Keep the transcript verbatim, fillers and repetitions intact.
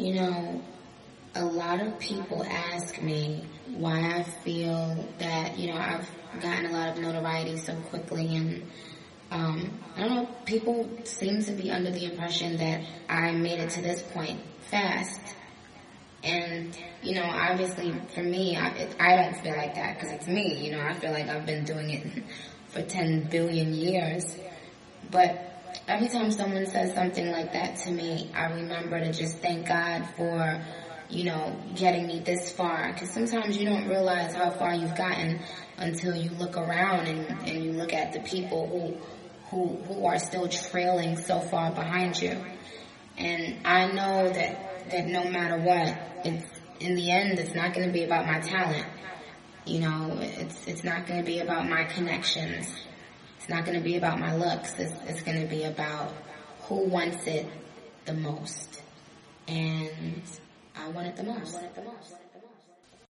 You know, a lot of people ask me why I feel that, you know, I've gotten a lot of notoriety so quickly, and um, I don't know, people seem to be under the impression that I made it to this point fast. And, you know, obviously for me, I, it, I don't feel like that because it's me. You know, I feel like I've been doing it for ten billion years. But every time someone says something like that to me, I remember to just thank God for, you know, getting me this far. Because sometimes you don't realize how far you've gotten until you look around and, and you look at the people who, who, who are still trailing so far behind you. And I know that, that no matter what, it's, in the end, it's not going to be about my talent. You know, it's, it's not going to be about my connections. It's not going to be about my looks. It's, it's going to be about who wants it the most. And I want it the most. I want it the most.